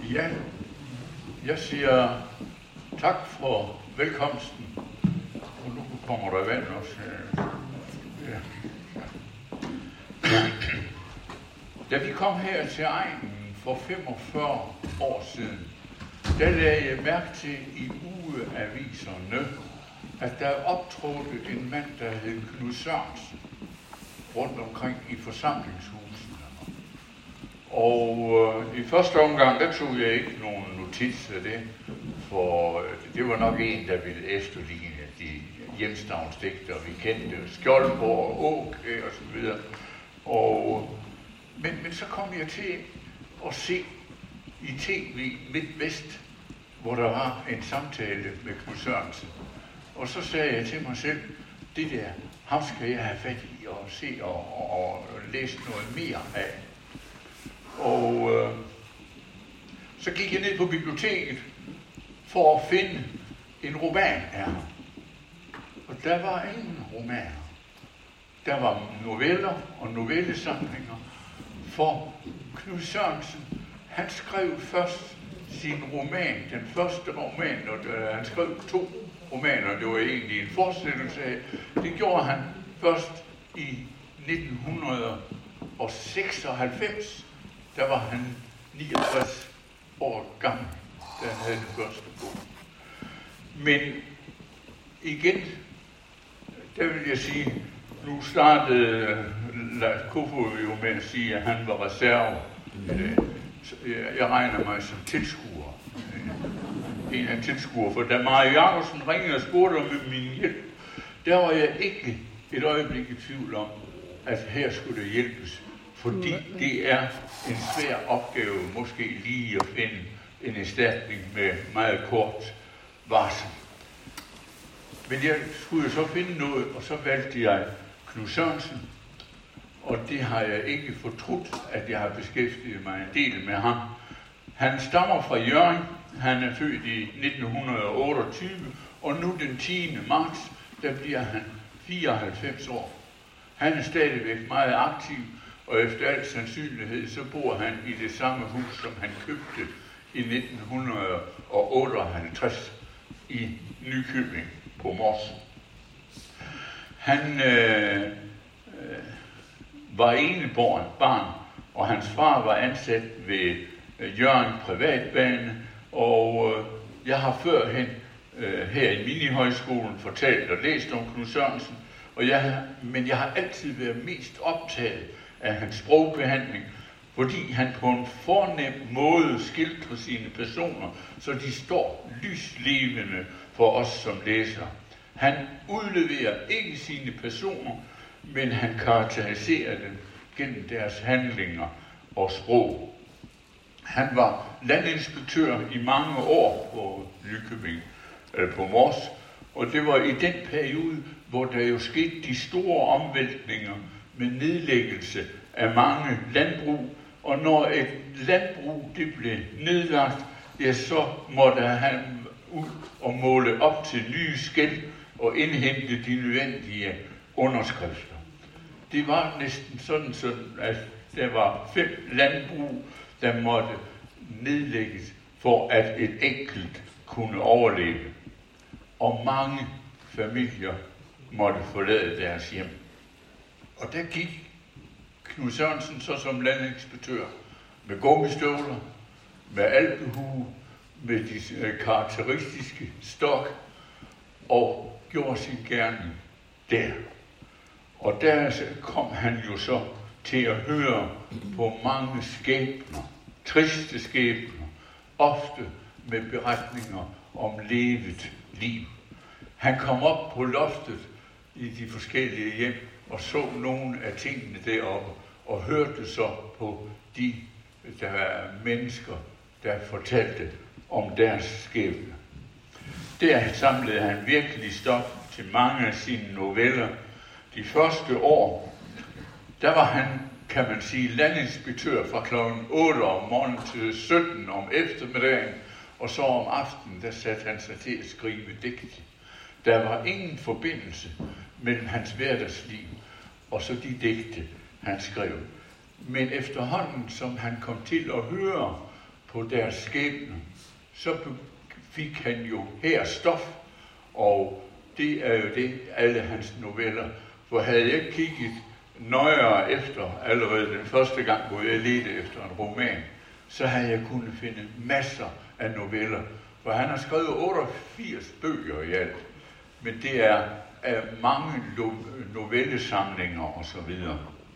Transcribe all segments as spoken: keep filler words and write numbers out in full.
Ja, jeg siger tak for velkomsten. Og nu kommer der vand også. Ja. Da vi kom her til egnen for femogfyrre år siden, der lagde jeg mærke til i ugeaviserne, at der optrådte en mand, der hed Knud Sørensen, rundt omkring i forsamlingshusene. Og øh, i første omgang, der tog jeg ikke nogen notits af det, for øh, det var nok en, der ville efterligne de hjemstavnsdigter, vi kendte, Skjoldborg og Åke og så videre. Og, men, men så kom jeg til at se i tv Midtvest, hvor der var en samtale med Knud Sørensen. Og så sagde jeg til mig selv, det der, ham skal jeg have fat i og se og, og, og læse noget mere af. Og øh, så gik jeg ned på biblioteket for at finde en roman af ham. Og der var ingen romaner. Der var noveller og novellesamlinger. For Knud Sørensen, han skrev først sin roman, den første roman, og der, han skrev to romaner, det var egentlig en fortsættelse af. Det gjorde han først i nitten seksoghalvfems. Der var han niogtres år gammel, da han havde den første bog. Men igen, der vil jeg sige, nu startede Leif Kofod jo med at sige, at han var reserve. Jeg regner mig som tilskuer. En af tilskuer, for da Mario Jacobsen ringede og spurgte om min hjælp, der var jeg ikke et øjeblik i tvivl om, at her skulle det hjælpes. Fordi det er en svær opgave, måske lige at finde en erstatning med meget kort varsel. Men jeg skulle jo så finde noget, og så valgte jeg Knud Sørensen, og det har jeg ikke fortrudt, at jeg har beskæftiget mig en del med ham. Han stammer fra Hjørring, han er født i nitten otteogtyve, og nu den tiende marts, der bliver han fireoghalvfems år. Han er stadigvæk meget aktiv, og efter al sandsynlighed, så bor han i det samme hus, som han købte i nitten otteoghalvtreds i Nykøbing på Mors. Han øh, øh, var eneborn barn, og hans far var ansat ved øh, Hjørring Privatbane, og øh, jeg har førhen øh, her i Minihøjskolen fortalt og læst om Knud Sørensen, og jeg, men jeg har altid været mest optaget af hans sprogbehandling, fordi han på en fornem måde skildrer sine personer, så de står lyslevende for os som læsere. Han udleverer ikke sine personer, men han karakteriserer dem gennem deres handlinger og sprog. Han var landinspektør i mange år på Nykøbing, eller på Mors, og det var i den periode, hvor der jo skete de store omvæltninger med nedlæggelse af mange landbrug, og når et landbrug det blev nedlagt, ja, så måtte han ud og måle op til nye skel og indhente de nødvendige underskrifter. Det var næsten sådan, sådan at der var fem landbrug, der måtte nedlægges for at et enkelt kunne overleve. Og mange familier måtte forlade deres hjem. Og der gik Knud Sørensen så som landinspektør med gummistøvler, med alpehue, med de karakteristiske stok, og gjorde sin gerning der. Og der kom han jo så til at høre på mange skæbner, triste skæbner, ofte med beretninger om levet liv. Han kom op på loftet i de forskellige hjem og så nogle af tingene deroppe, og hørte så på de der er mennesker, der fortalte om deres skæbne. Der samlede han virkelig stof til mange af sine noveller. De første år, der var han, kan man sige, landinspektør fra klokken otte om morgenen til sytten om eftermiddagen, og så om aftenen, der satte han sig til at skrive digte. Der var ingen forbindelse mellem hans hverdagsliv og så de digte, han skrev. Men efterhånden, som han kom til at høre på deres skæbne, så fik han jo her stof, og det er jo det, alle hans noveller. For havde jeg kigget nøjere efter, allerede den første gang, hvor jeg ledte efter en roman, så havde jeg kunnet finde masser af noveller. For han har skrevet otteogfirs bøger i alt, men det er af mange novellesamlinger og så videre.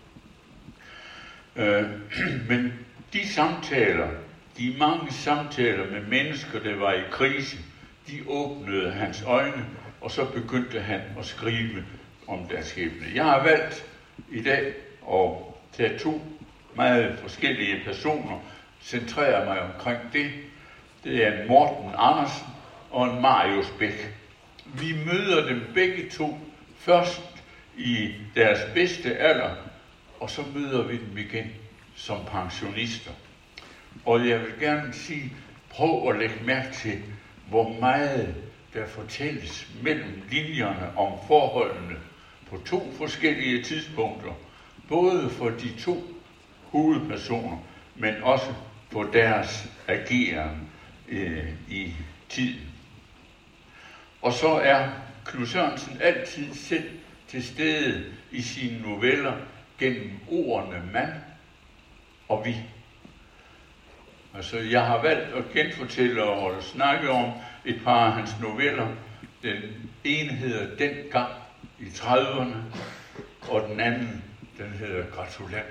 Øh, men de samtaler, de mange samtaler med mennesker, der var i krise, de åbnede hans øjne, og så begyndte han at skrive om deres skæbne. Jeg har valgt i dag at tage to meget forskellige personer, centrere mig omkring det. Det er en Morten Andersen og en Marius Bech. Vi møder dem begge to først i deres bedste alder, og så møder vi dem igen som pensionister. Og jeg vil gerne sige, prøv at lægge mærke til, hvor meget der fortælles mellem linjerne om forholdene på to forskellige tidspunkter, både for de to hovedpersoner, men også på deres ageren øh, i tiden. Og så er Knud Sørensen altid selv til stede i sine noveller gennem ordene mand og vi. Altså, jeg har valgt at genfortælle og snakke om et par af hans noveller. Den ene hedder Dengang i trediverne, og den anden, den hedder Gratulant.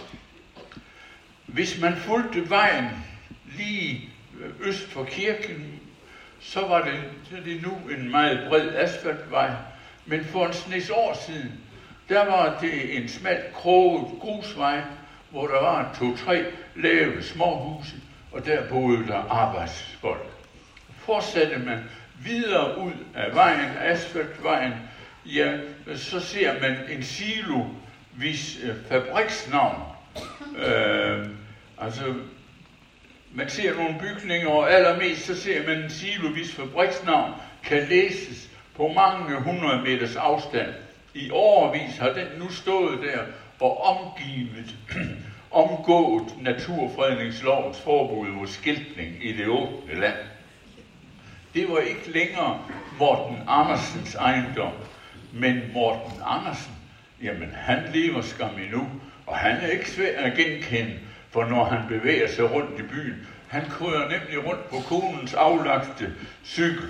Hvis man fulgte vejen lige øst for kirken, så var det, så er det nu en meget bred asfaltvej, men for en snes år siden, der var det en smal kroget grusvej, hvor der var to-tre lave småhuse, og der boede der arbejdsfolk. Fortsatte man videre ud af vejen, asfaltvejen, ja, så ser man en silo, hvis øh, fabriksnavn. Øh, altså, man ser nogle bygninger, og allermest så ser man en silo, hvis fabriksnavn kan læses på mange hundrede meters afstand. I årevis har den nu stået der og omgivet, omgået naturfredningslovens forbud mod skiltning i det åbne land. Det var ikke længere Morten Andersens ejendom, men Morten Andersen, jamen han lever skam endnu, og han er ikke svær at genkende, for når han bevæger sig rundt i byen, han kører nemlig rundt på konens aflagte cykel,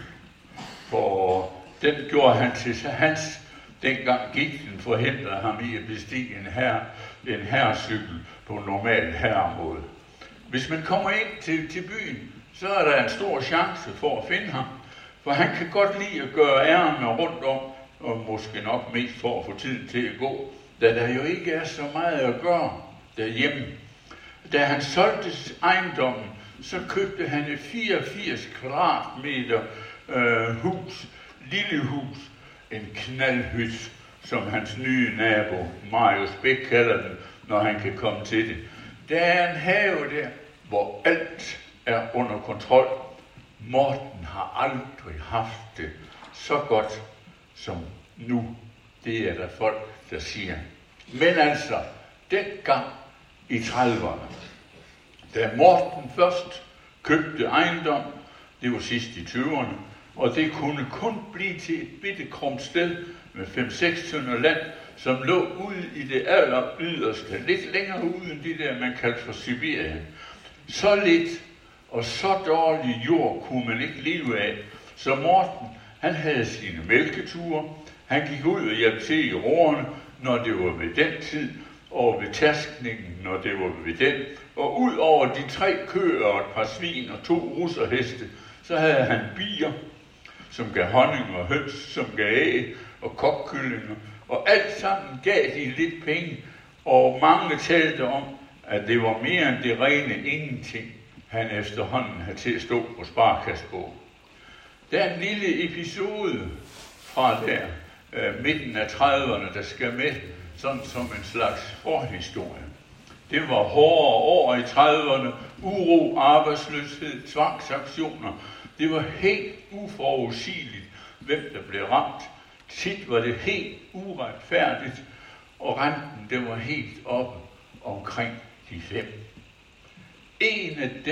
for den gjorde han til hans. Dengang gik den forhindrede ham i at bestige en, her, en herrecykel på normal herremåde. Hvis man kommer ind til, til byen, så er der en stor chance for at finde ham, for han kan godt lide at gøre ærerne rundt om, og måske nok mest for at få tiden til at gå, da der jo ikke er så meget at gøre derhjemme. Da han solgte ejendommen, så købte han et fireogfirs kvadratmeter øh, hus, lille hus, en knaldhyt, som hans nye nabo, Marius Bech, kalder den, når han kan komme til det. Der er en have der, hvor alt er under kontrol. Morten har aldrig haft det så godt som nu. Det er der folk, der siger. Men altså, dengang i trediverne, da Morten først købte ejendom, det var sidst i tyverne, og det kunne kun blive til et bitte krumt sted med fem seks tønder land, som lå ude i det aller yderste, lidt længere ude end det der, man kaldte for Sibirien. Så lidt og så dårlig jord kunne man ikke leve af. Så Morten, han havde sine mælketure, han gik ud og hjalp til i roerne, når det var ved den tid, og ved tærskningen, når det var ved den. Og ud over de tre køer og et par svin og to russerheste, så havde han bier, som gav honning og høns, som gav æg og kokkyllinger. Og alt sammen gav de lidt penge, og mange talte om, at det var mere end det rene ingenting, han efterhånden havde til at stå på sparekassebogen. Der er en lille episode fra der, øh, midten af trediverne, der skal med, sådan som en slags forhistorie. Det var hårde år i trediverne, uro, arbejdsløshed, tvangsaktioner. Det var helt uforudsigeligt, hvem der blev ramt. Tit var det helt uretfærdigt, og renten den var helt oppe omkring de fem. En af dem,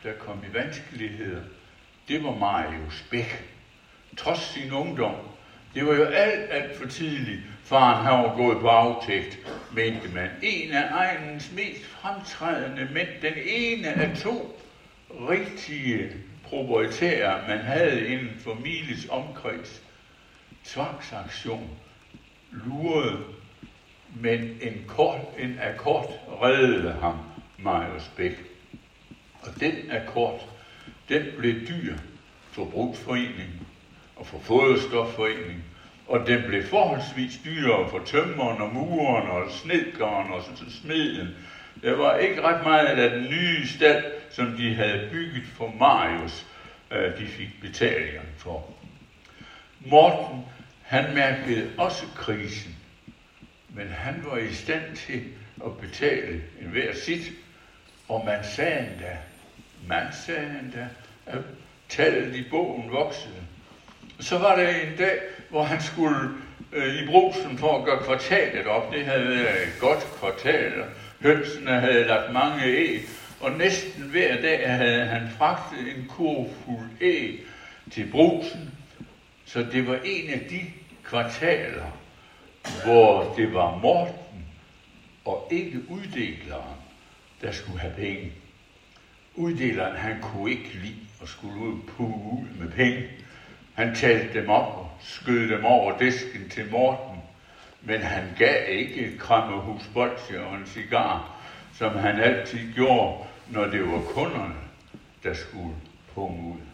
der kom i vanskeligheder, det var Marius Bech. Trods sin ungdom. Det var jo alt, alt for tidligt. Faren har gået på aftægt, mente man. En af egenens mest fremtrædende mænd, den ene af to rigtige proprietærer, man havde inden for Miles omkreds. Tvangsaktion lurede, men en, kort, en akkord reddede ham, Marius Bech. Og den akkord, den blev dyr for brugsforeningen og for foderstofforeningen, og den blev forholdsvis dyrere for tømmeren og mureren og snedkeren og smeden. Der var ikke ret meget af den nye stald, som de havde bygget for Marius, de fik betalingen for. Morten, han mærkede også krisen, men han var i stand til at betale en hver sit, og man sagde endda, man sagde endda, at tallet i bogen voksede. Så var der en dag, hvor han skulle øh, i Brugsen for at gøre kvartalet op. Det havde været et godt kvartal. Hønsene havde lagt mange æg, og næsten hver dag havde han fragtet en kurv fuld æg til Brugsen. Så det var en af de kvartaler, hvor det var Morten og ikke uddeleren, der skulle have penge. Uddeleren, han kunne ikke lide at skulle ud på ud med penge. Han talte dem op og skød dem over disken til Morten, men han gav ikke et krammerhus bolsje og en cigar, som han altid gjorde, når det var kunderne, der skulle punge ud.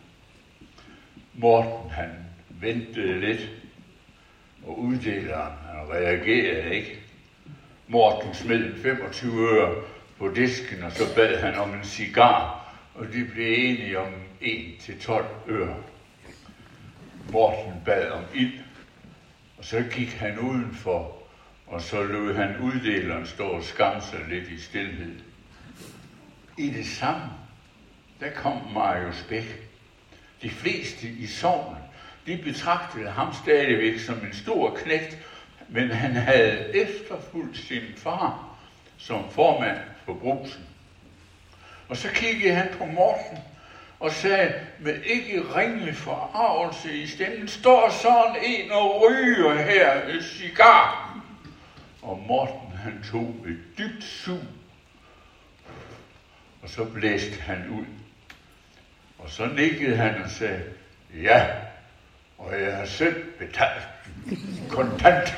Morten, han ventede lidt, og uddeleren, han reagerede ikke. Morten smed femogtyve øre på disken, og så bad han om en cigar, og de blev enige om en til tolv øre. Morten bad om ild, og så gik han udenfor, og så lod han uddeleren stå og skamme sig lidt i stilhed. I det samme, der kom Marius Bech. De fleste i sognet, de betragtede ham stadigvæk som en stor knægt, men han havde efterfulgt sin far som formand for Brugsen. Og så kiggede han på Morten og sagde med ikke ringe forarvelse i stemmen, står sådan en og ryger her et cigar. Og Morten, han tog et dybt sug, og så blæste han ud. Og så nikkede han og sagde, ja, og jeg har selv betalt kontant.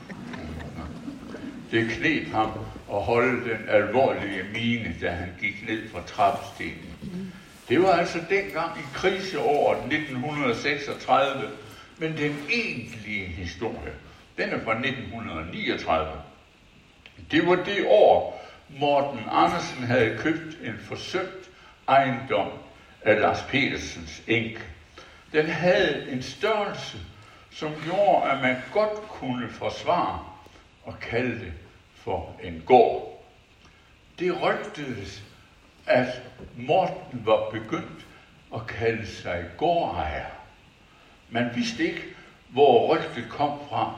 Det kneb ham at holde den alvorlige mine, da han gik ned fra trappestenen. Det var altså dengang i kriseåret nitten seksogtredive, men den egentlige historie, den er fra nitten niogtredive. Det var det år, Morten Andersen havde købt en forsøgt ejendom af Lars Petersens enke. Den havde en størrelse, som gjorde, at man godt kunne forsvare og kalde det for en gård. Det rygtedes, at Morten var begyndt at kalde sig gårdejer. Man vidste ikke, hvor rygtet kom fra.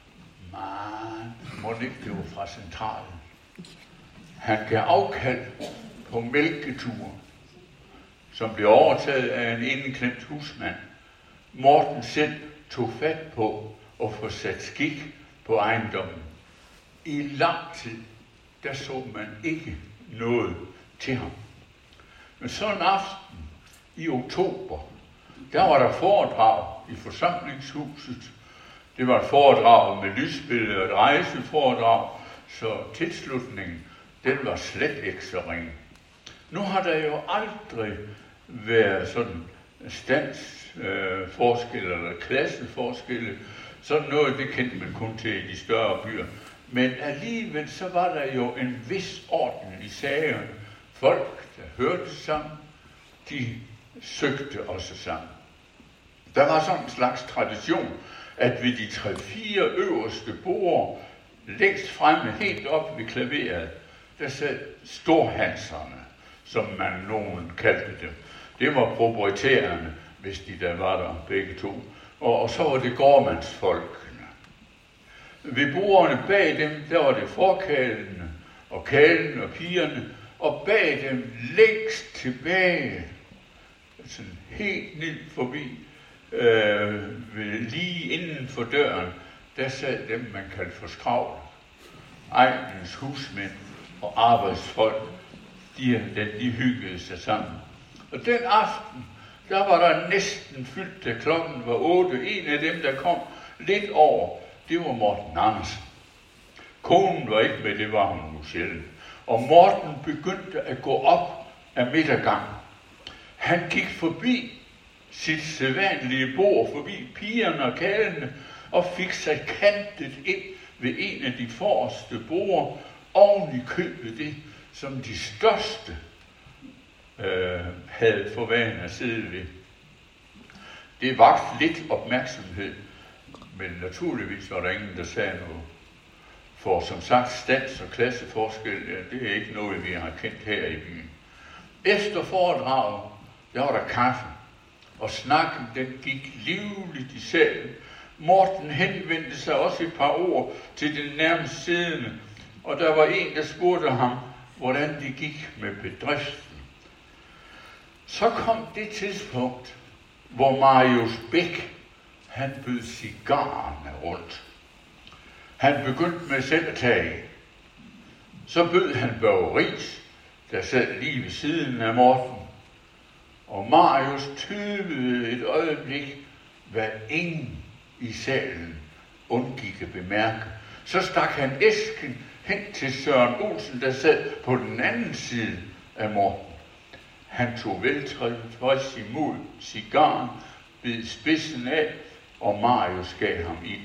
Man må ikke det var fra centralen. Han gav afkald på mælketure, som blev overtaget af en indeklemt husmand. Morten selv tog fat på at få sat skik på ejendommen. I lang tid, der så man ikke noget til ham. Men så en aften i oktober, der var der foredrag i forsamlingshuset. Det var et foredrag med lysbillede og et rejseforedrag, så tilslutningen, den var slet ikke så ringe. Nu har der jo aldrig været sådan standsforskelle øh, eller klasseforskelle. Sådan noget, det kendte man kun til i de større byer. Men alligevel så var der jo en vis orden i sagerne. Folk, der hørte sammen, de søgte også sammen. Der var sådan en slags tradition, at ved de tre-fire øverste borde, længst fremme, helt op ved klaveret, der sad storhanserne, som man nogen kaldte dem. Det var proprietærerne, hvis de der var der begge to. Og, og så var det gårdmandsfolkene. Ved bordene bag dem, der var det forkælene og kælen og pigerne, og bag dem længst tilbage, sådan helt ned forbi, øh, lige inden for døren, der sad dem, man kaldte for skravl. Egnens husmænd og arbejdsfolk, de, de hyggede sig sammen. Og den aften, der var der næsten fyldt, da klokken var otte. En af dem, der kom lidt over, det var Morten Andersen. Konen var ikke med, det var hun nu sjældent. Og Morten begyndte at gå op af midtergangen. Han gik forbi sit sædvanlige bord, forbi pigerne og kaldene, og fik sig kantet ind ved en af de forreste borde, oven i købet det, som de største øh, havde for vane at sidde ved. Det vakt lidt opmærksomhed, men naturligvis var der ingen, der sagde noget. For som sagt, stands- og klasseforskel, ja, det er ikke noget, vi har kendt her i byen. Efter foredraget, der var der kaffe, og snakken den gik livligt i salen. Morten henvendte sig også et par ord til den nærmest siddende, og der var en, der spurgte ham, hvordan det gik med bedriften. Så kom det tidspunkt, hvor Marius Bæk, han bød cigarerne rundt. Han begyndte med selv at tage. Så bød han Børge Riis, der sad lige ved siden af Morten. Og Marius tøvede et øjeblik, hvad ingen i salen undgik at bemærke. Så stak han æsken hen til Søren Olsen, der sad på den anden side af Morten. Han tog veltilfreds imod cigaren, bed spidsen af, og Marius gav ham ild.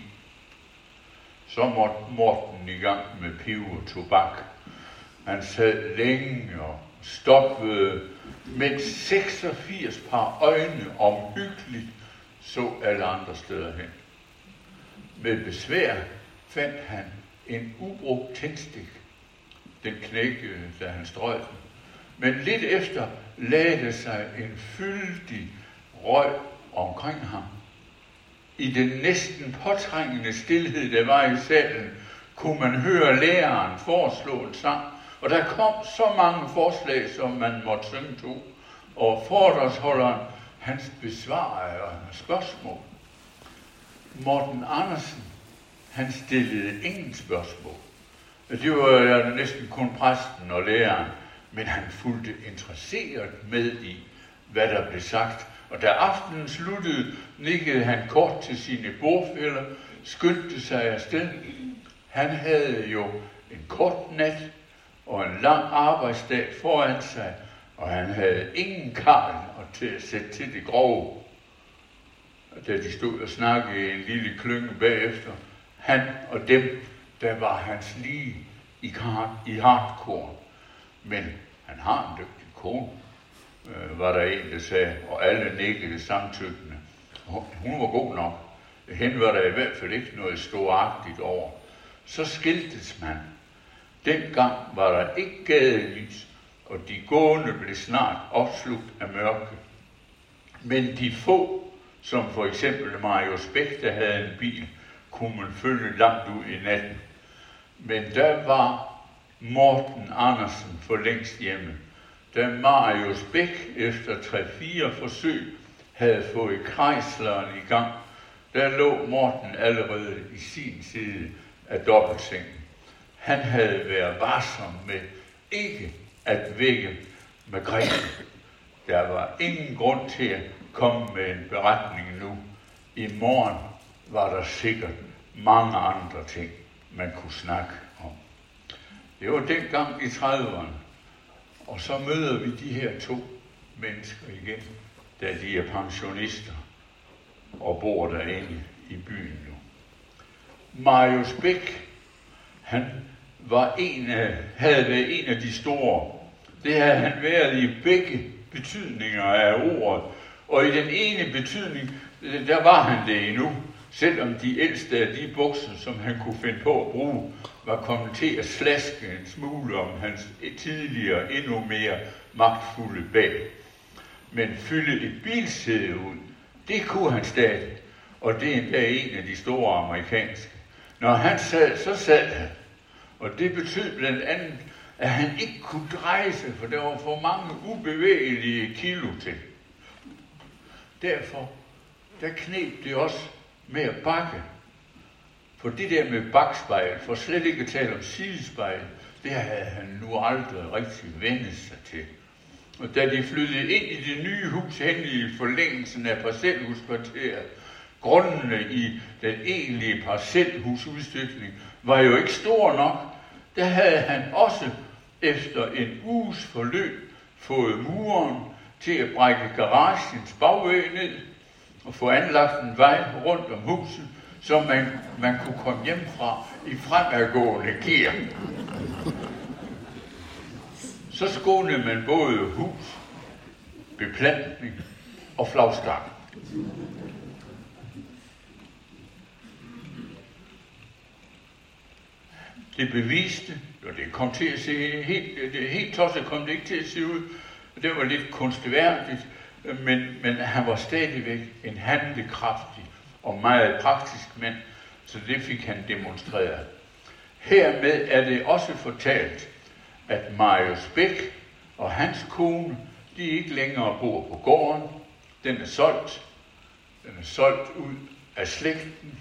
Så måtte Morten i gang med piv og tobak. Han sad længe og stoppede, mens seksogfirs par øjne omhyggeligt så alle andre steder hen. Med besvær fandt han en ubrugt tændstik. Den knækkede, da han strøg den. Men lidt efter lagde sig en fyldig røg omkring ham. I den næsten påtrængende stilhed, der var i salen, kunne man høre læreren foreslå en sang, og der kom så mange forslag, som man måtte synge to, og foredragsholderen, hans besvarede spørgsmål. Morten Andersen, han stillede ingen spørgsmål. Det var næsten kun præsten og læreren, men han fulgte interesseret med i, hvad der blev sagt. Og da aftenen sluttede, nikkede han kort til sine bordfæller, skyndte sig afsted. Han havde jo en kort nat og en lang arbejdsdag foran sig, og han havde ingen karl til at sætte til det grove. Da de stod og snakkede i en lille klynge bagefter, han og dem, der var hans lige i, i hardcore. Men han har en dygtig kone, øh, var der en, der sagde, og alle nikkede samtykkende. Hun var god nok. Hende var der i hvert fald ikke noget storagtigt over. Så skiltes man. Dengang var der ikke gadelys, og de gående blev snart opslugt af mørke. Men de få, som for eksempel Marius Bæk, der havde en bil, kunne man følge langt ud i natten. Men der var Morten Andersen for længst hjemme. Da Marius Bæk efter tre-fire forsøg havde fået Kreisleren i gang, der lå Morten allerede i sin side af dobbeltsengen. Han havde været varsom med ikke at vække Margrethe. Der var ingen grund til at komme med en beretning nu. I morgen var der sikkert mange andre ting, man kunne snakke om. Det var dengang i trediverne. Og så møder vi de her to mennesker igen, da de er pensionister og bor derinde i byen nu. Marius Bæk, han var en af, havde været en af de store. Det havde han været i begge betydninger af ordet. Og i den ene betydning, der var han det endnu, selvom de ældste af de bukser, som han kunne finde på at bruge, var kommet til at slaske en smule om hans tidligere endnu mere magtfulde bag. Men fylde et bilsæde ud, det kunne han stadig, og det er endda en af de store amerikanske. Når han sad, så sad han, og det betød blandt andet, at han ikke kunne dreje sig, for der var for mange ubevægelige kilo til. Derfor, der kneb det også med at bakke. For det der med bakspejl, for slet ikke at tale om sidespejl, det havde han nu aldrig rigtig vendt sig til. Og da de flyttede ind i det nye hus hen i forlængelsen af parcelhuskvarteret, grundene i den egentlige parcelhusudstykning var jo ikke stor nok. Der havde han også efter en uges forløb fået muren til at brække garagens bagvæg ned og få anlagt en vej rundt om huset, så man, man kunne komme hjem fra i fremadgående gear. Så skånede man både hus, beplantning og flagstang. Det beviste, og det kom til at se helt, det helt tosset kom det ikke til at se ud. Det var lidt kunstværdigt, men, men han var stadigvæk en handlekraftig og meget praktisk mand, så det fik han demonstreret. Hermed er det også fortalt, at Marius Bech og hans kone, de ikke længere bor på gården. Den er solgt. Den er solgt ud af slægten,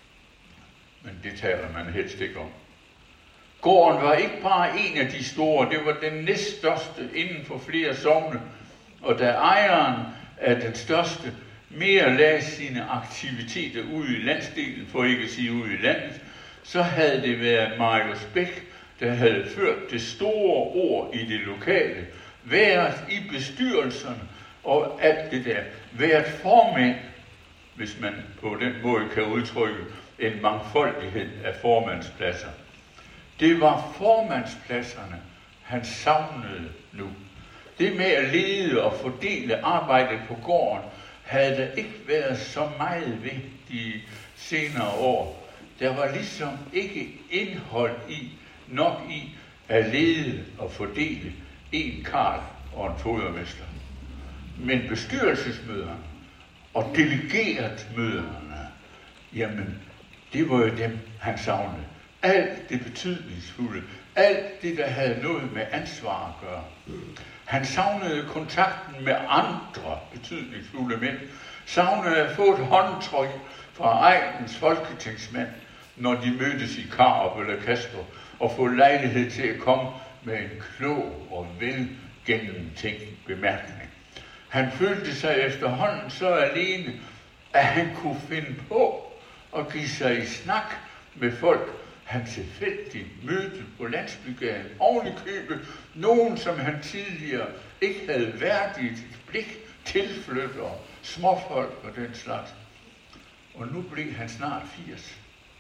men det taler man helst ikke om. Gården var ikke bare en af de store, det var den næststørste inden for flere sogne, og da ejeren af den største mere lagde sine aktiviteter ude i landsdelen, for ikke at sige ude i landet, så havde det været Marius Bech, der havde ført det store ord i det lokale, været i bestyrelserne og alt det der, været formand, hvis man på den måde kan udtrykke en mangfoldighed af formandspladser. Det var formandspladserne, han savnede nu. Det med at lede og fordele arbejdet på gården, havde der ikke været så meget ved de senere år. Der var ligesom ikke indhold i, nok i at lede og fordele en karl og en fodermester. Men bestyrelsesmøderne og delegeret møderne, jamen, det var jo dem, han savnede. Alt det betydningsfulde, alt det, der havde noget med ansvar at gøre. Han savnede kontakten med andre betydningsfulde mænd, savnede at få et håndtryk fra egnens folketingsmænd, når de mødtes i Karup eller Kastrup, og få lejlighed til at komme med en klog og velgennemtænkt bemærkning. Han følte sig efterhånden så alene, at han kunne finde på at give sig i snak med folk, han tilfældigt mødte på landsbygaden, oven i købet nogen, som han tidligere ikke havde værdigt et blik, tilflyttere, småfolk og den slags. Og nu blev han snart firs.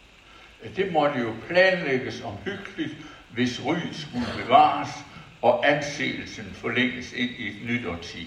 Det måtte jo planlægges omhyggeligt, hvis ryget skulle bevares, og anseelsen forlænges ind i et nyt årti.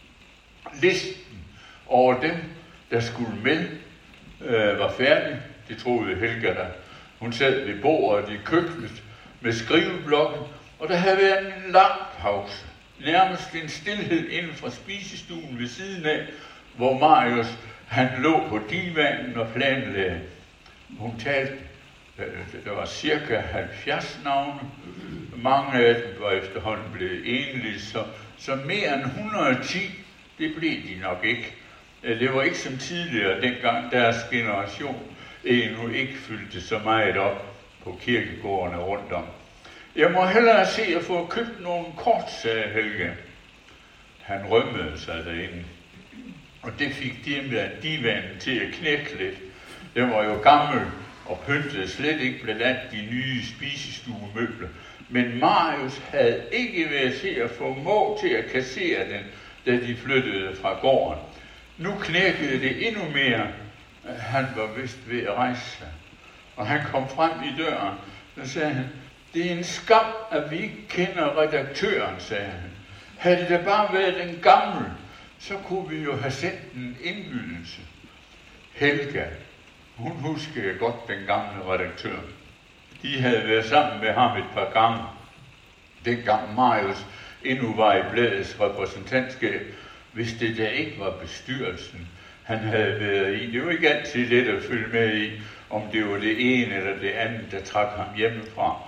Listen over dem, der skulle med, øh, var færdig. Det troede Helga da. Hun sad ved bordet i køkkenet med skriveblokken, og der havde været en lang pause. Nærmest en stilhed inden for spisestuen ved siden af, hvor Marius han lå på divanen og planlagde. Hun talte, der var cirka halvfjerds navne. Mange af dem var efterhånden blevet enlige, så, så mere end et hundrede og ti, det blev de nok ikke. Det var ikke som tidligere, dengang deres generation endnu ikke fyldte så meget op på kirkegårdene rundt om. Jeg må hellere se at få købt nogle kort, sagde Helge. Han rømmede sig derinde, og det fik divanen til at knække lidt. Den var jo gammel og pyntede slet ikke blandt andet de nye spisestuemøbler, men Marius havde ikke været til at få må til at kassere den, da de flyttede fra gården. Nu knækkede det endnu mere. Han var vist ved at rejse sig, og han kom frem i døren, og sagde han, det er en skam, at vi ikke kender redaktøren, sagde han. Havde det da bare været den gamle, så kunne vi jo have sendt en indbydelse. Helga, hun huskede godt den gamle redaktør. De havde været sammen med ham et par gange. Dengang Marius endnu var i bladets repræsentantskab, hvis det da ikke var bestyrelsen, han havde været i. Det var ikke altid let at følge med i, om det var det ene eller det andet, der trak ham hjemmefra.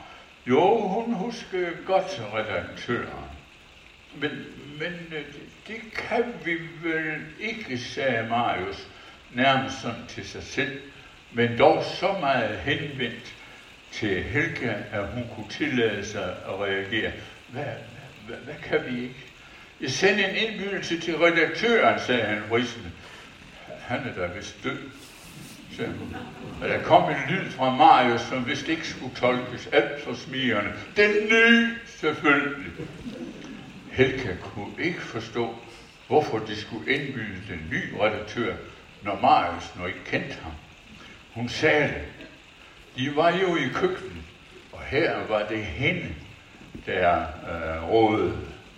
Jo, hun husker godt redaktøren. Men, men det kan vi vel ikke, sagde Marius, nærmest sådan til sig selv, men dog så meget henvendt til Helga, at hun kunne tillade sig at reagere. Hvad, hvad, hvad kan vi ikke? Jeg sendte en indbydelse til redaktøren, sagde han vrissende. Han er da vist død, sagde hun. Og der kom en lyd fra Marius, som vist ikke skulle tolkes alt for smirrende. Den nye, selvfølgelig. Helga kunne ikke forstå, hvorfor de skulle indbyde den nye redaktør, når Marius nu ikke kendte ham. Hun sagde det. De var jo i køkkenet, og her var det hende, der øh, rådede.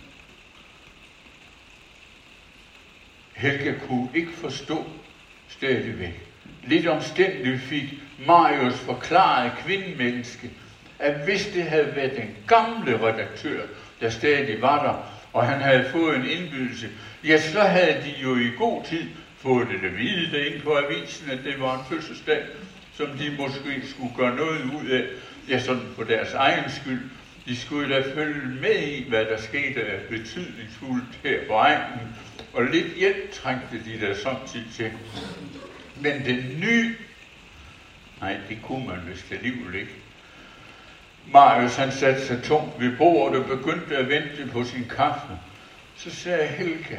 Helga kunne ikke forstå stadigvæk. Lidt omstændigt fik Marius forklaret kvindemenneske, at hvis det havde været den gamle redaktør, der stadig var der, og han havde fået en indbydelse, ja, så havde de jo i god tid fået det at vide derinde på avisen, at det var en fødselsdag, som de måske skulle gøre noget ud af, ja, sådan på deres egen skyld. De skulle da følge med i, hvad der skete af betydningsfuldt her på egnen, og lidt hjælp trængte de der samtidig til. Men den nye, nej, det kunne man vist alligevel ikke. Marius, han satte sig tungt ved bordet og begyndte at vente på sin kaffe. Så sagde Helga,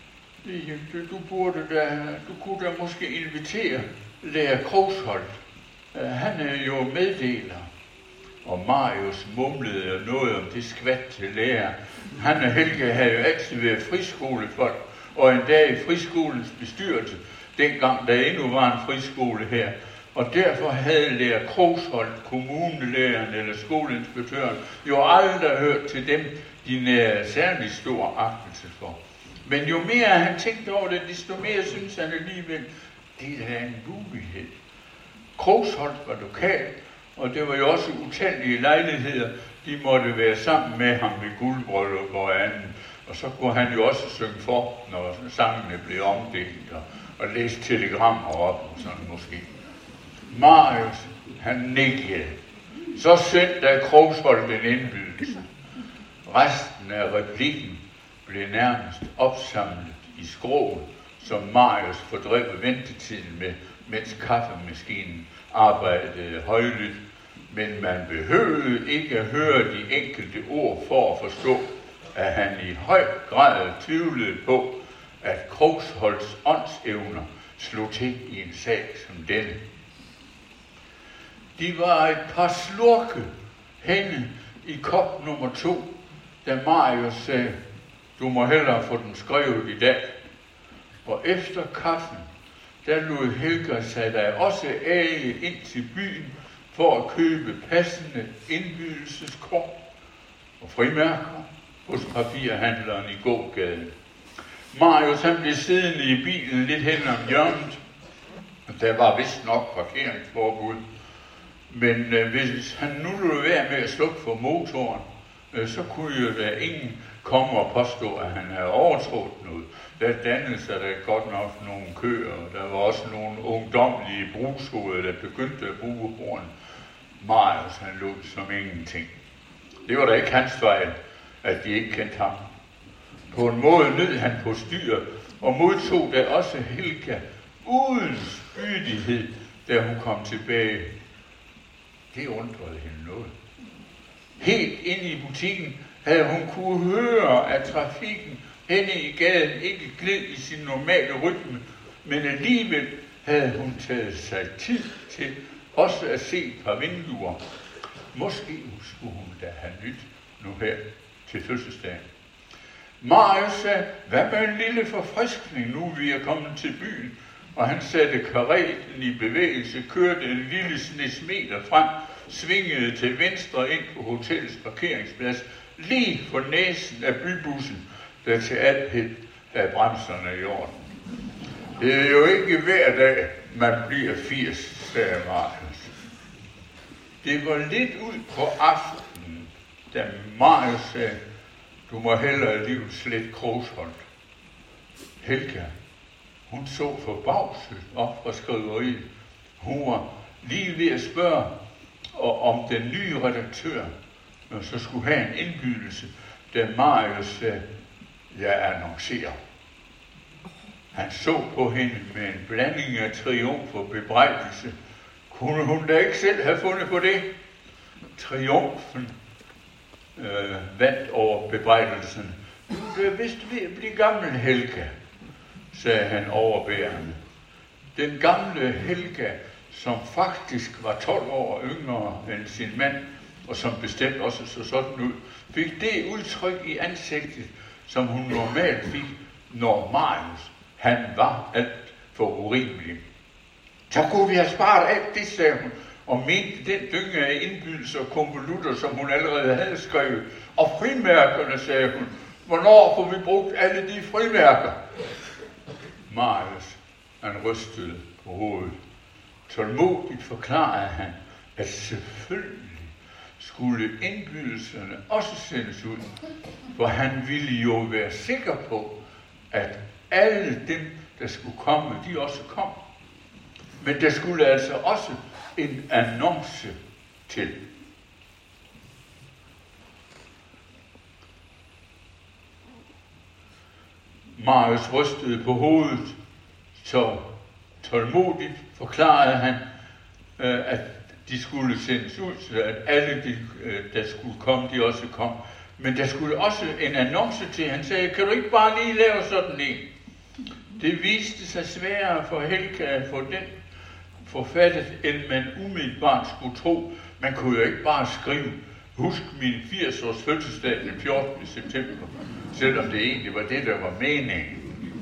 du, burde da, du kunne da måske invitere lærer Krogsholt. Han er jo meddeler. Og Marius mumlede noget om det skvat til lærer. Han og Helga havde jo altid været friskolefolk, og en dag i friskolens bestyrelse, dengang der endnu var en friskole her. Og derfor havde lærer Krogsholt, kommunelæreren eller skoleinspektøren, jo aldrig hørt til dem, de nærede særlig stor agtelse for. Men jo mere han tænkte over det, desto mere synes han alligevel, det er en mulighed. Krogsholt var lokal, og det var jo også utallige lejligheder, de måtte være sammen med ham ved guldbryllup og andet. Og så kunne han jo også synge for, når sangene blev omdelt, og, og læse telegrammer op, og sådan måske. Marius, han nikkede. Så sendte der Krogsholt en indbydelse. Resten af replikken blev nærmest opsamlet i skroget, som Marius fordrev ventetiden med, mens kaffemaskinen arbejdede højlydt. Men man behøvede ikke at høre de enkelte ord for at forstå, at han i høj grad tvivlede på, at Krogsholts åndsevner slog til i en sag som denne. De var et par slurke henne i kop nummer to, da Marius sagde, du må hellere få den skrevet i dag. Og efter kaffen, der lod Helga sig da også age ind til byen for at købe passende indbydelseskort og frimærker hos papirhandleren i gågaden. Marius, han blev siddende i bilen lidt hen om hjørnet. Der var vist nok parkeringsforbud. Men øh, hvis han nu lod være med at slukke for motoren, øh, så kunne jo der ingen komme og påstå, at han havde overtrådt noget. Der dannede sig der godt nok nogle køer, og der var også nogle ungdomlige brugshoveder, der begyndte at bruge horn. Marius, han lod som ingenting. Det var da ikke hans fejl, at de ikke kendte ham. På en måde nød han på styr, og modtog da også Helga uden spydighed, da hun kom tilbage. Det undrede hende noget. Helt inde i butikken havde hun kunne høre, at trafikken henne i gaden ikke gled i sin normale rytme, men alligevel havde hun taget sig tid til også at se et par vinduer. Måske skulle hun da have nyt nu her til fødselsdagen. Marius sagde, hvad med en lille forfriskning nu, vi er kommet til byen? Og han satte kareten i bevægelse, kørte en lille snes meter frem, svingede til venstre ind på hotellets parkeringsplads, lige for næsen af bybussen, der til alt held havde bremserne i orden. Det er jo ikke hver dag, man bliver firs, sagde Marius. Det var lidt ud på aftenen, da Marius sagde, du må hellere alligevel slet Krogsholt. Helga, hun så forbavset op fra skriveriet. Hun var lige ved at spørge og om den nye redaktør, og så skulle have en indbydelse, da Marius sagde, jeg annoncerer. Han så på hende med en blanding af triumf og bebrejdelse. Kunne hun da ikke selv have fundet på det? Triumfen øh, vandt over bebrejdelsen. Du er vist ved at blive gammel, Helga, sagde han overbærende. Den gamle Helga, som faktisk var tolv år yngre end sin mand, og som bestemt også så sådan ud, fik det udtryk i ansigtet, som hun normalt fik, når Marius, han var alt for urimelig. Så kunne vi have sparet alt det, sagde hun, og mente den dynge af indbydelser og konvolutter, som hun allerede havde skrevet. Og frimærkerne, sagde hun, hvornår får vi brugt alle de frimærker? Marius, han rystede på hovedet. Tålmodigt forklarede han, at selvfølgelig skulle indbydelserne også sendes ud, for han ville jo være sikker på, at alle dem, der skulle komme, de også kom. Men der skulle altså også en annonce til. Marius rystede på hovedet, så tålmodigt forklarede han, at de skulle sendes ud, så at alle, de, der skulle komme, de også kom. Men der skulle også en annonce til. Han sagde, kan du ikke bare lige lave sådan en? Det viste sig sværere for Helga at få den forfattet, end man umiddelbart skulle tro. Man kunne jo ikke bare skrive, husk min firs års fødselsdag den fjortende september, selvom det egentlig var det, der var meningen.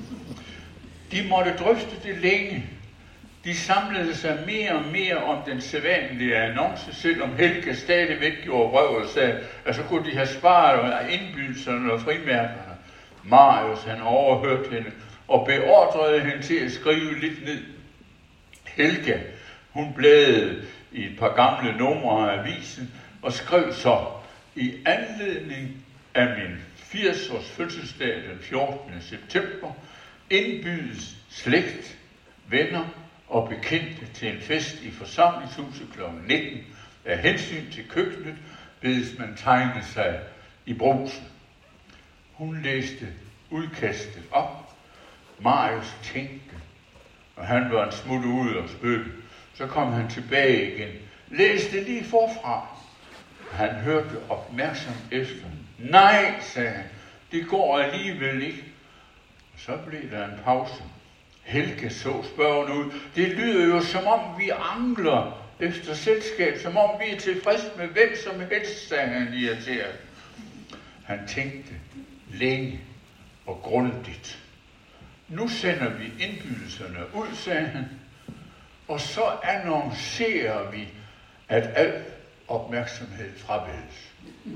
De måtte drøfte det længe. De samlede sig mere og mere om den sædvanlige annonce, selvom Helga stadigvæk gjorde røv og sagde, at så kunne de have sparet indbydelserne og frimærkerne. Marius, han overhørte hende og beordrede hende til at skrive lidt ned. Helga, hun bladede i et par gamle numre af avisen og skrev så, i anledning af min firs års fødselsdag den fjortende september, indbydes slægt, venner og bekendte til en fest i forsamlingshuset klokken nitten. Af hensyn til køkkenet bedes man tegne sig i brusen. Hun læste udkastet op. Marius tænkte, og han var en smut ude og spøgte. Så kom han tilbage igen. Læste lige forfra. Han hørte opmærksomt efter. Nej, sagde han, det går alligevel ikke. Så blev der en pause. Helga så spørgende ud. Det lyder jo som om vi angler efter selskab, som om vi er tilfredse med hvem som helst, sagde han irriteret. Han tænkte længe og grundigt. Nu sender vi indbydelserne ud, sagde han, og så annoncerer vi, at al opmærksomhed frabedes.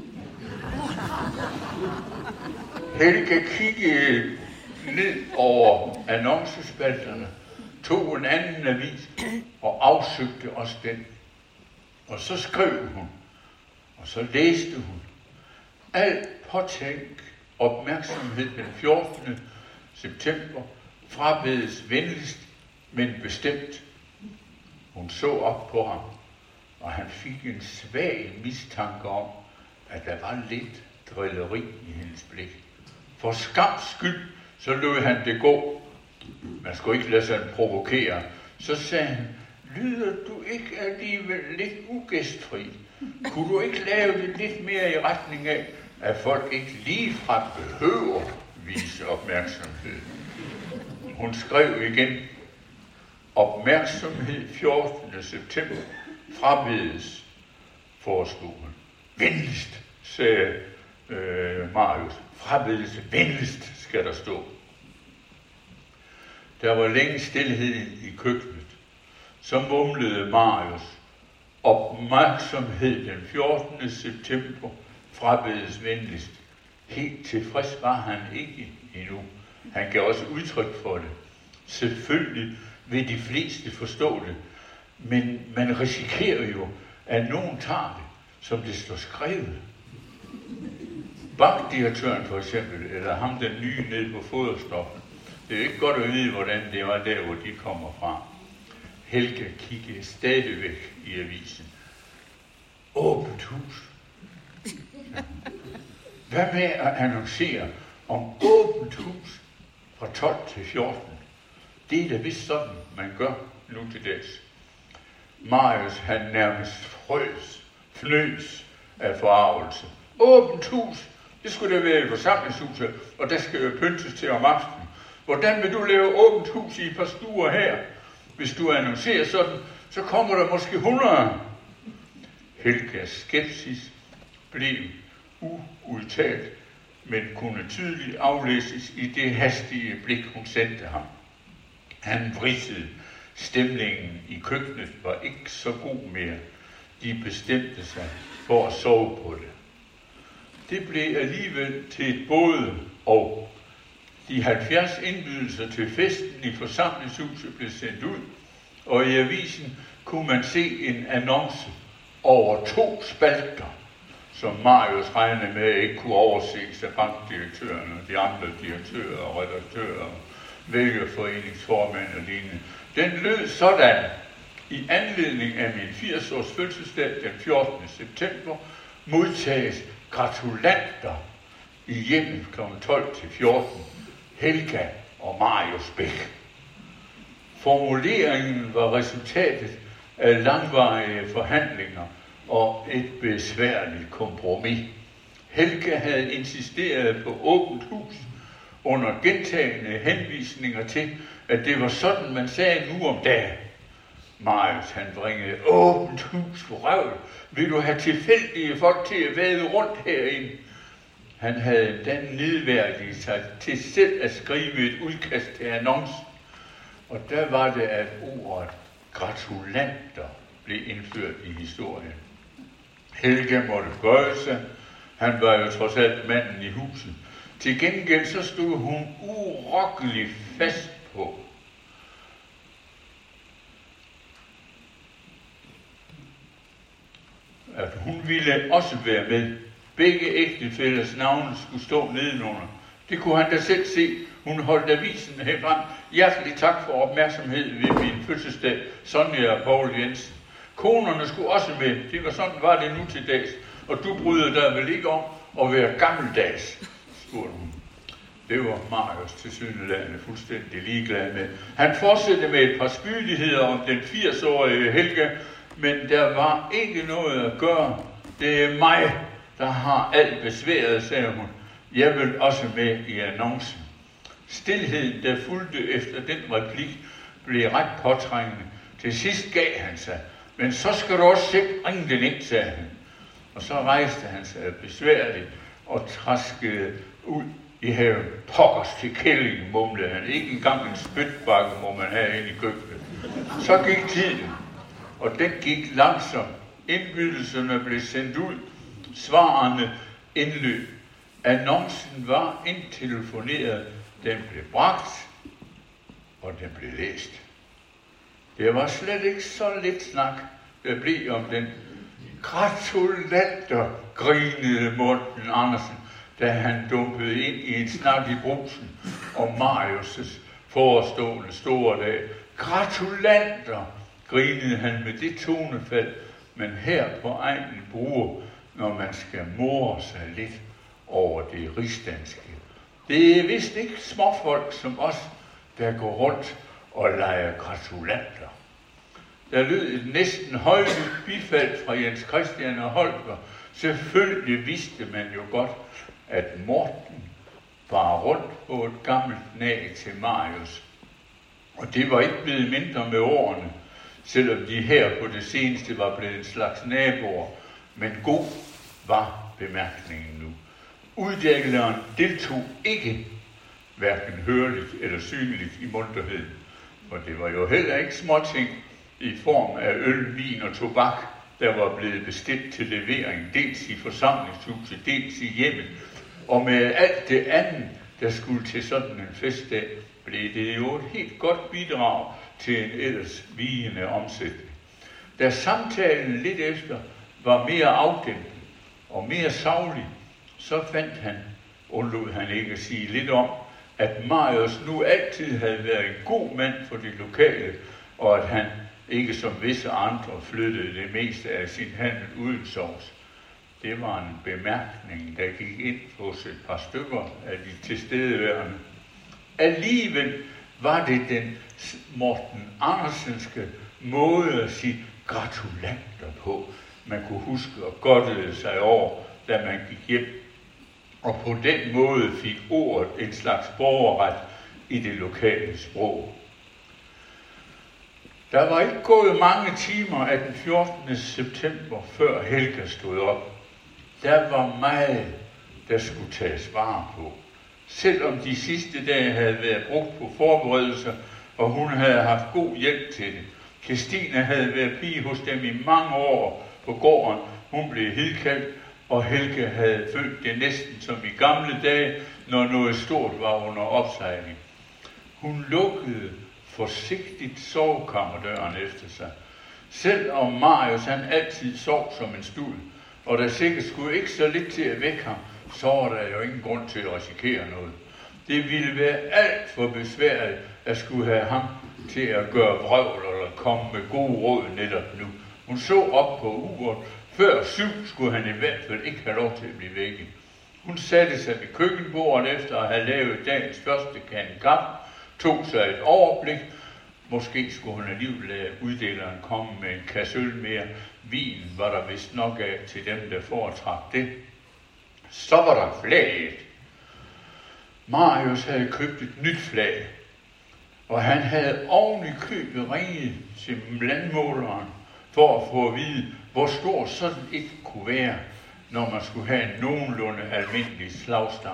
Helga kiggede ned over annoncespalterne, tog en anden avis og afsøgte også den. Og så skrev hun, og så læste hun. Al påtænkt opmærksomhed den fjortende september frabedes venligst, men bestemt. Hun så op på ham, og han fik en svag mistanke om, at der var lidt drilleri i hendes blik. For skams skyld, så lod han det gå. Man skulle ikke lade sig provokere. Så sagde han, lyder du ikke alligevel lidt ugæstfri? Kunne du ikke lave det lidt mere i retning af, at folk ikke ligefrem behøver vise opmærksomhed? Hun skrev igen, opmærksomhed fjortende september frabedes, foreslog hun. Venligst, sagde øh, Marius. Frabedes venligst, skal der stå. Der var længe stilhed i køkkenet. Så mumlede Marius, opmærksomhed den fjortende september frabedes venligst. Helt tilfreds var han ikke endnu. Han gav også udtryk for det. Selvfølgelig vil de fleste forstå det, men man risikerer jo, at nogen tager det, som det står skrevet. Bankdirektøren for eksempel, eller ham den nye nede på foderstoffen. Det er jo ikke godt at vide, hvordan det var der, hvor de kommer fra. Helga kiggede stadigvæk i avisen. Åbent hus. Hvad med at annoncere om åbent hus fra tolv til fjorten? Det er da vist sådan, man gør nu til dags. Marius, han nærmest frøs, fnøs af forarvelse. Åbent hus, det skulle da være i forsamlingshuset, og der skal jo pyntes til om aftenen. Hvordan vil du lave åbent hus i et par stuer her? Hvis du annoncerer sådan, så kommer der måske hundrede. Helgas skepsis blev uudtalt, men kunne tydeligt aflæses i det hastige blik, hun sendte ham. Han vridsede. Stemningen i køkkenet var ikke så god mere. De bestemte sig for at sove på det. Det blev alligevel til et både og. De halvfjerds indbydelser til festen i forsamlingshuset blev sendt ud, og i avisen kunne man se en annonce over to spalter, som Marius regnede med ikke kunne overses af bankdirektøren og de andre direktører og redaktører, vælgerforeningsformænd og lignende. Den lød sådan: i anledning af min firs års fødselsdag den fjortende september modtages gratulanter i hjemmet kl. tolv til fjorten. Helga og Marius Bæk. Formuleringen var resultatet af langvarige forhandlinger og et besværligt kompromis. Helga havde insisteret på åbent hus under gentagende henvisninger til, at det var sådan, man sagde nu om dagen. Marius, han bringede åbent hus for røvel. Vil du have tilfældige folk til at vade rundt herinde? Han havde endda nedværdiget sig til selv at skrive et udkast til annoncen. Og der var det, at ordet gratulanter blev indført i historien. Helga måtte bøje sig. Han var jo trods alt manden i huset. Til gengæld så stod hun urokkeligt fast på, at hun ville også være med. Begge ægtefællers navne skulle stå nedenunder. Det kunne han da selv se. Hun holdt avisen herfrem. Hjertelig tak for opmærksomhed ved min fødselsdag, Sonja og Poul Jensen. Konerne skulle også med. Det var sådan, var det nu til dags. Og du bryder dig vel ikke om at være gammeldags, spurgte hun. Det var Marius tilsyneladende fuldstændig ligeglad med. Han fortsatte med et par spydigheder om den firs-årige Helga, men der var ikke noget at gøre. Det er mig, der har alt besværet, sagde hun. Jeg vil også med i annoncen. Stilheden, der fulgte efter den replik, blev ret påtrængende. Til sidst gav han sig. Men så skal du også selv ringe den ind, sagde han. Og så rejste han sig besværligt og traskede ud i haven. Pokkers til kælling, mumlede han. Ikke engang en spytbakke må man have inde i køkkenet. Så gik tiden, og den gik langsomt. Indbydelserne blev sendt ud. Svarene indløb. Annoncen var indtelefoneret. Den blev bragt, og den blev læst. Det var slet ikke så lidt snak, der blev om den. Gratulanter, grinede Morten Andersen, da han dumpede ind i en snak i Brugsen om Marius' forestående store dag. Gratulanter, grinede han med det tonefald, man her på egnen bruger, når man skal more sig lidt over det rigsdanske. Det er vist ikke småfolk som os, der går rundt og leger gratulanter. Der lød et næsten højlydt bifald fra Jens Christian og Holger. Selvfølgelig vidste man jo godt, at Morten var rundt på et gammelt nag til Marius. Og det var ikke blevet mindre med årene, selvom de her på det seneste var blevet en slags naboer. Men god var bemærkningen nu. Uddækkeren deltog ikke, hverken hørligt eller synligt i munterhed. For det var jo heller ikke småting i form af øl, vin og tobak, der var blevet bestilt til levering, dels i forsamlingshuset, dels i hjemmet. Og med alt det andet, der skulle til sådan en festdag, blev det jo et helt godt bidrag til en ellers vigende omsætning. Da samtalen lidt efter var mere afdæmpet og mere saglig, så fandt han, undlod han ikke at sige lidt om, at Marius nu altid havde været en god mand for de lokale, og at han ikke som visse andre flyttede det meste af sin handel uden sovs. Det var en bemærkning, der gik ind hos et par stykker af de tilstedeværende. Alligevel var det den Morten Andersenske måde at sige gratulanter på. Man kunne huske og godtede sig over, da man gik hjem. Og på den måde fik ordet en slags borgerret i det lokale sprog. Der var ikke gået mange timer af den fjortende september, før Helga stod op. Der var meget, der skulle tages vare på. Selvom de sidste dage havde været brugt på forberedelser, og hun havde haft god hjælp til det. Christine havde været pige hos dem i mange år på gården. Hun blev hidkaldt, og Helga havde følt det næsten som i gamle dage, når noget stort var under opsejling. Hun lukkede forsigtigt sovekammerdøren efter sig. Selvom Marius han altid sov som en stud, og der sikkert skulle ikke så lidt til at vække ham, så var der jo ingen grund til at risikere noget. Det ville være alt for besværligt at skulle have ham til at gøre vrøvl eller komme med gode råd netop nu. Hun så op på uret. Før syv skulle han i hvert fald ikke have lov til at blive væk. Hun satte sig ved køkkenbordet efter at have lavet dagens første kande kaffe, tog sig et overblik. Måske skulle hun alligevel lade uddeleren komme med en kasse øl mere. Vin var der vist nok af til dem, der foretrak det. Så var der flaget. Marius havde købt et nyt flag, og han havde oven i købet ringet til landmåleren for at få at vide, hvor stor sådan et kunne være, når man skulle have en nogenlunde almindelig slagstang.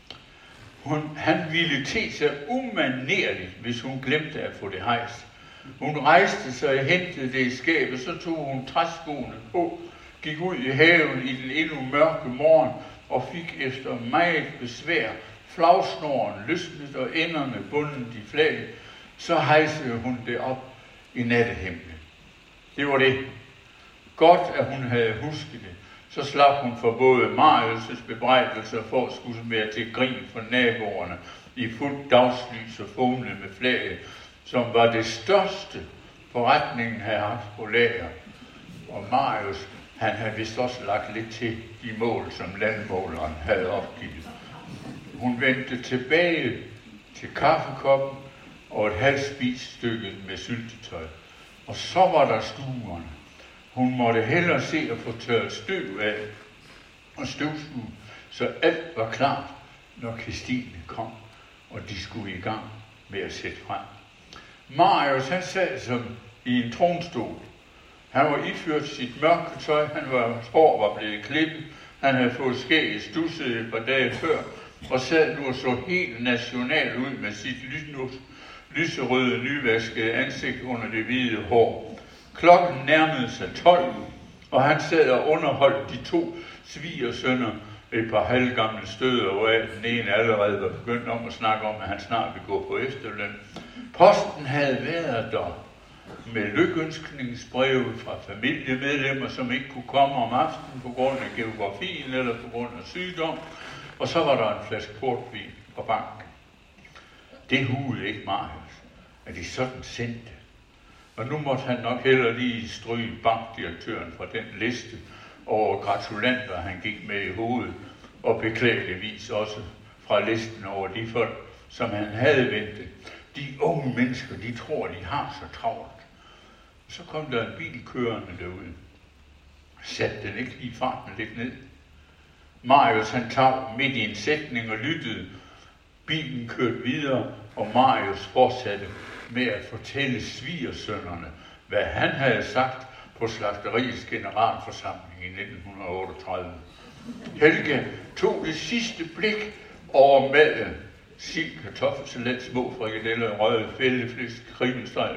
Hun, han ville te sig umanerligt, hvis hun glemte at få det hejst. Hun rejste sig og hentede det i skabet, så tog hun træskoene på, gik ud i haven i den endnu mørke morgen og fik efter meget besvær flagsnoren løsnet og enderne bundet i flaget. Så hejsede hun det op i nattehimlen. Det var det. Godt, at hun havde husket det. Så slap hun for både Marius' bebrejdelser for at skulle være til grin for naboerne i fuldt dagslys og fumle med flaget, som var det største forretningen havde haft på lager. Og Marius, han havde vist også lagt lidt til de mål, som landmåleren havde opgivet. Hun vendte tilbage til kaffekoppen og et halvt spist stykke med syltetøj. Og så var der stuerne. Hun måtte hellere se at få tørret støv af og støvsuge, så alt var klart, når Christine kom, og de skulle i gang med at sætte frem. Marius, han sad som i en tronstol. Han var iført sit mørke tøj, han var, hår var blevet klippet, han havde fået skægget stusset et par dage før, og sad nu og så helt national ud med sit lys, lyserøde, nyvaskede ansigt under det hvide hår. Klokken nærmede sig tolv, og han sad og underholdt de to svigersønner et par halvgamle støder, hvoraf den ene allerede var begyndt om at snakke om, at han snart ville gå på efterløn. Posten havde været der med lykønskningsbreve fra familiemedlemmer, som ikke kunne komme om aftenen på grund af geografien eller på grund af sygdom, og så var der en flaske portvin på banken. Det hugede ikke Marius, at de sådan sendte. Og nu måtte han nok heller lige stryge bankdirektøren fra den liste over gratulanter, han gik med i hovedet, og beklageligvis også fra listen over de folk, som han havde ventet. De unge mennesker, de tror, de har så travlt. Så kom der en bil kørende derude. Satte den ikke lige farten lidt ned. Marius, han tag midt i en sætning og lyttede. Bilen kørte videre, og Marius fortsatte med at fortælle svigersønnerne, hvad han havde sagt på slagteriets generalforsamling i nitten otteogtredive. Helga tog det sidste blik over maden. Sild, kartoffelsalat, små frikadeller, røget fældeflæsk, krimesteg,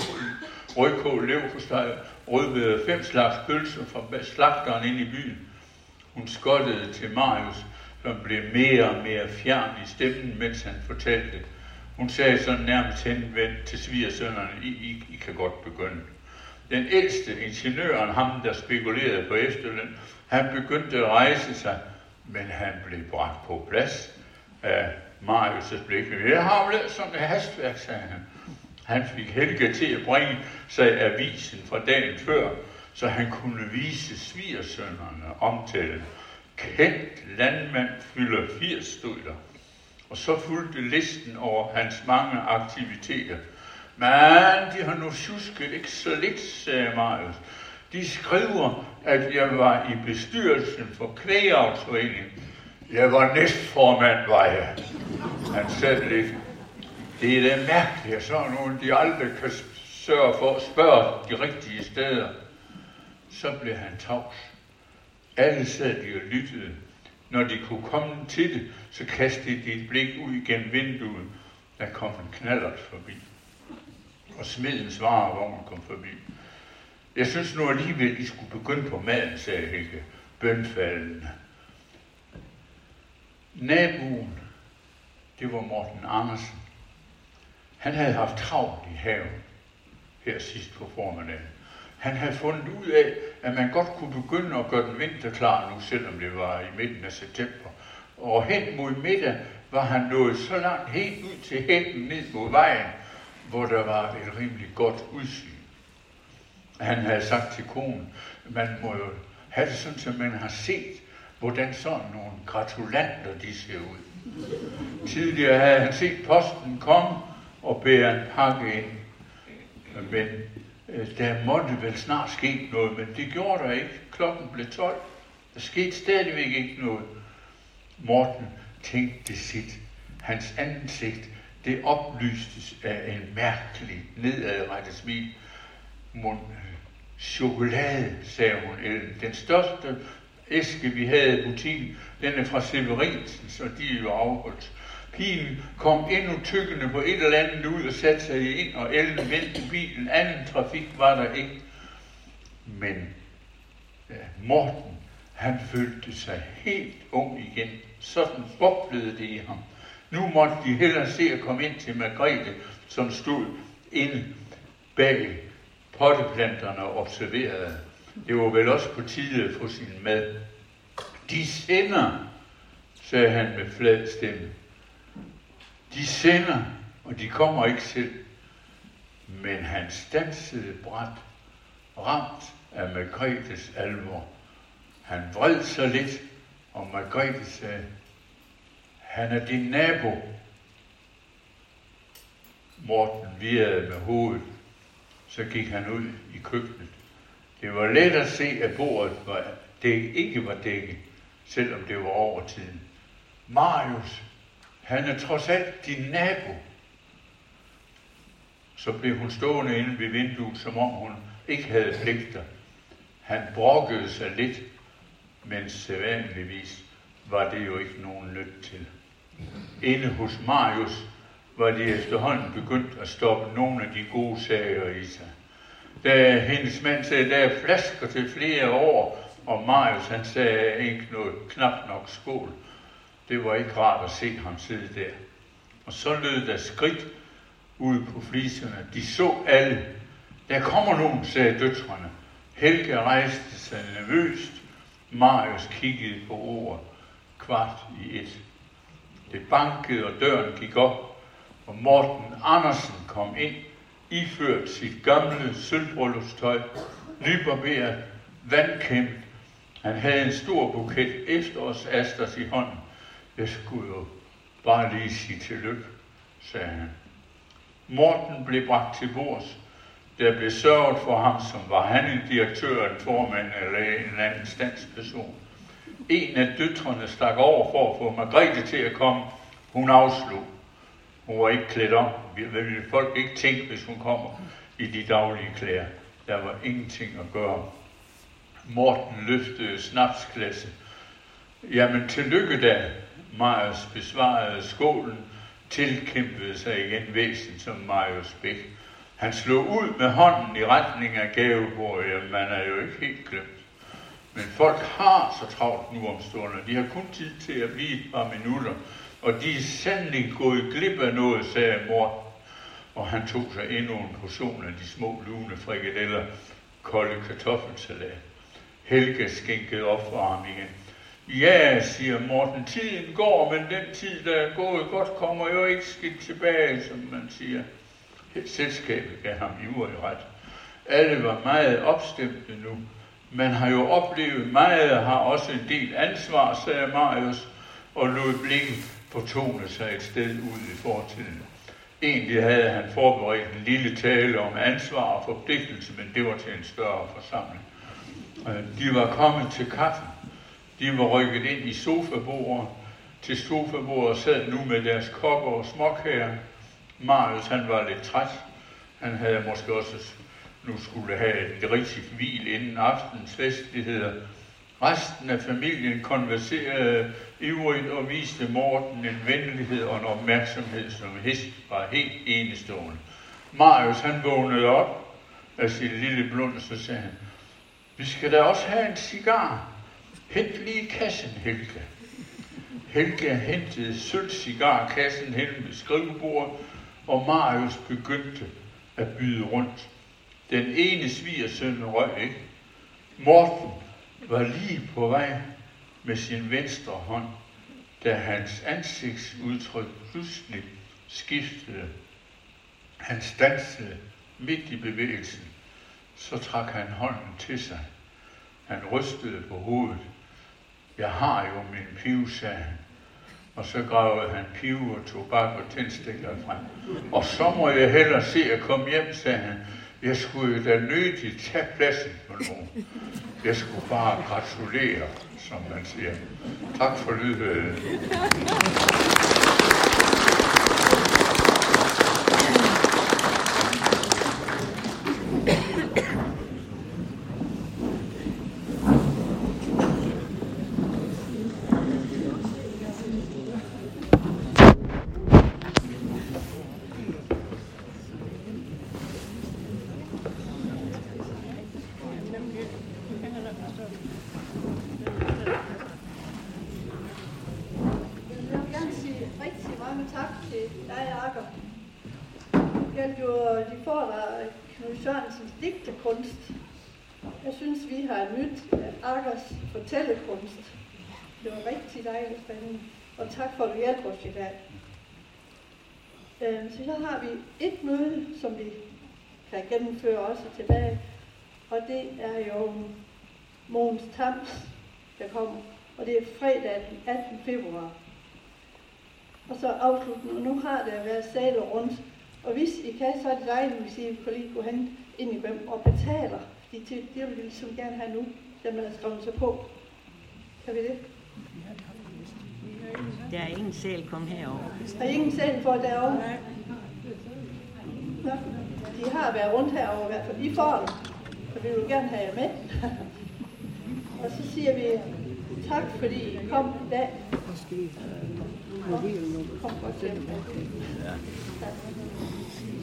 rødkål, leverpostej, rødbeder, fem slags pølser fra slagteren ind i byen. Hun skottede til Marius, som blev mere og mere fjern i stemmen, mens han fortalte. Hun sagde sådan nærmest henvendt til svigersønnerne, I, I, I kan godt begynde. Den ældste, ingeniøren, ham der spekulerede på efterløn, han begyndte at rejse sig, men han blev bragt på plads af Marius' blik. Jeg har jo lavet sådan et hastværk, sagde han. Han fik Helga til at bringe sig avisen fra dagen før, så han kunne vise svigersønnerne omtalen. Kendt landmand fylder firs, stod der. Og så fulgte listen over hans mange aktiviteter. Men de har nu tjusket ikke så lidt, sagde Marius. De skriver, at jeg var i bestyrelsen for Kvægavlsforeningen. Jeg var næstformand, var jeg. Han sagde lidt. Det er da mærkeligt, at sådan nogen, de aldrig kan sørge for at spørge de rigtige steder. Så blev han tavs. Alle sad de og lyttede. Når de kunne komme til det, så kastede de et blik ud igennem vinduet. Der kom en knallert forbi. Og smedens varevogn kom forbi. Jeg synes nu alligevel, de skulle begynde på maden, sagde Helge, bønfaldende. Naboen, det var Morten Andersen. Han havde haft travlt i haven her sidst på formiddagen. Han havde fundet ud af, at man godt kunne begynde at gøre den vinterklar nu, selvom det var i midten af september. Og hen mod middag var han nået så langt helt ud til hækken ned mod vejen, hvor der var et rimelig godt udsyn. Han havde sagt til konen, man må jo have det sådan, at man har set, hvordan sådan nogle gratulanter de ser ud. Tidligere havde han set posten komme og bære en pakke ind. Men øh, der måtte vel snart ske noget, men det gjorde der ikke. Klokken blev tolv. Der skete stadigvæk ikke noget. Morten tænkte sit. Hans ansigt, det oplystes af en mærkelig nedadrettet smil. Mon, chokolade, sagde hun Ellen. Den største æske, vi havde i butikken, den er fra Severinsens, og de er jo afholdt. Pigen kom endnu tykkende på et eller andet ud og satte sig ind, og Ellen vendte bilen. Anden trafik var der ikke. Men ja, Morten, han følte sig helt ung igen. Sådan boblede det i ham. Nu måtte de hellere se at komme ind til Margrethe, som stod inde bag potteplanterne og observerede. Det var vel også på tide at få sin mad. De sender, sagde han med flad stemme. De sender, og de kommer ikke selv. Men han stansede brat, ramt af Margrethes alvor. Han vred sig lidt, og Margrethe sagde, han er din nabo. Morten virrede med hovedet. Så gik han ud i køkkenet. Det var let at se, at bordet var, det ikke var dækket, selvom det var over tiden. Marius, han er trods alt din nabo. Så blev hun stående inde ved vinduet, som om hun ikke havde pligter. Han brokkede sig lidt, men sædvanligvis var det jo ikke nogen nyt til. Inde hos Marius var de efterhånden begyndt at stoppe nogle af de gode sager i sig. Da hendes mand sagde, der er flasker til flere år, og Marius han sagde ikke noget, knap nok skål. Det var ikke rart at se ham sidde der. Og så lød der skridt ude på fliserne. De så alle. Der kommer nogen, sagde døtrene. Helge rejste sig nervøst. Marius kiggede på ordet. Kvart i et. Det bankede, og døren gik op, og Morten Andersen kom ind, iført sit gamle sølvbryllupstøj, nybarberet, vandkæmpet. Han havde en stor buket efterårsasters i hånden. Jeg skulle jo bare lige sige tillykke, sagde han. Morten blev bragt til bords. Der blev sørget for ham, som var han en direktør, en formand eller en anden standsperson. En af døtrene stak over for at få Margrethe til at komme. Hun afslog. Hun var ikke klædt om. Hvad ville folk ikke tænke, hvis hun kommer i de daglige klæder? Der var ingenting at gøre. Morten løftede snapsklasse. Jamen, tillykke da. Marius besvarede skålen, tilkæmpede sig igen væsen som Marius Bæk. Han slog ud med hånden i retning af gavebordet. Jamen, man er jo ikke helt glemt. Men folk har så travlt nu om stunder. De har kun tid til at blive et par minutter. Og de er sandelig gået glip af noget, sagde Morten. Og han tog sig endnu en portion af de små lune frikadeller, kolde kartoffelsalat. Helge skænkede op for ham igen. Ja, siger Morten, tiden går, men den tid, der er gået godt, kommer jo ikke skidt tilbage, som man siger. Selskabet gav ham ivrig ret. Alle var meget opstemte nu. Man har jo oplevet meget og har også en del ansvar, sagde Marius, og lod blikket fortone sig et sted ud i fortiden. Egentlig havde han forberedt en lille tale om ansvar og forpligtelse, men det var til en større forsamling. De var kommet til kaffen. De var rykket ind i sofabordet. Til sofabordet sad nu med deres kopper og småkager. Marius, han var lidt træt. Han havde måske også nu skulle have et rigtigt hvil inden aftens festligheder. Resten af familien konverserede ivrigt og viste Morten en venlighed og en opmærksomhed, som var helt enestående. Marius, han vågnede op af sin lille blund, og så sagde han, vi skal da også have en cigar. Hent lige kassen, Helge. Helge hentede sølvcigarkassen hen ved skrivebordet, og Marius begyndte at byde rundt. Den ene svigersøn røg ikke. Morten var lige på vej med sin venstre hånd, da hans ansigtsudtryk pludselig skiftede. Han standsede midt i bevægelsen. Så trak han hånden til sig. Han rystede på hovedet. Jeg har jo min pive, sagde han. Og så gravede han pive og tobak og tændstikker frem. Og så må jeg hellere se at komme hjem, sagde han. Jeg skulle jo da nødigt tage pladsen på nogen. Jeg skulle bare gratulere, som man siger. Tak for lydet. Jeg synes, vi har nyt Aggers fortællekunst. Det var rigtig dejligt spændende, og tak for, at du hjælper os i dag. Så så har vi et møde, som vi kan gennemføre også tilbage, og det er jo Mogens Tams, der kommer, og det er fredag den attende februar. Og så afslutten, og nu har der været saler rundt, og hvis I kan, så er det dejligt, hvis I kan lige gå hen ind i dem og betaler. De, de, de vil vi ligesom gerne have nu, dem der har skrevet sig på. Kan vi det? Der er ingen sæl kom herover. Der er ingen sæl for derovre? Nå, de har været rundt herovre i hvert fald. I får dem, så vi vil gerne have jer med. Og så siger vi tak, fordi I kom i dag. Og kom godt hjem. Tak.